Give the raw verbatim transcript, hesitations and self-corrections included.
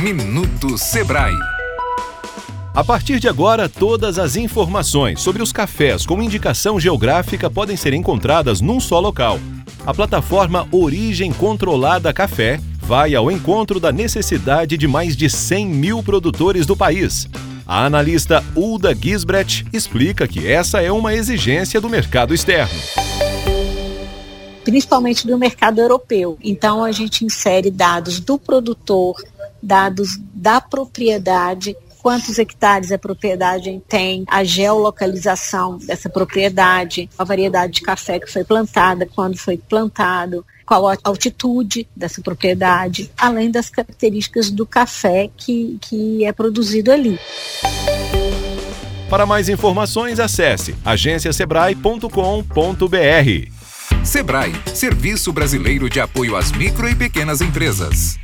Minuto Sebrae. A partir de agora, todas as informações sobre os cafés com indicação geográfica podem ser encontradas num só local. A plataforma Origem Controlada Café vai ao encontro da necessidade de mais de cem mil produtores do país. A analista Hulda Gisbrecht explica que essa é uma exigência do mercado externo. Principalmente do mercado europeu. Então, a gente insere dados do produtor, dados da propriedade, quantos hectares a propriedade tem, a geolocalização dessa propriedade, a variedade de café que foi plantada, quando foi plantado, qual a altitude dessa propriedade, além das características do café que, que é produzido ali. Para mais informações, acesse agência sebrae ponto com ponto br. Sebrae, Serviço Brasileiro de Apoio às Micro e Pequenas Empresas.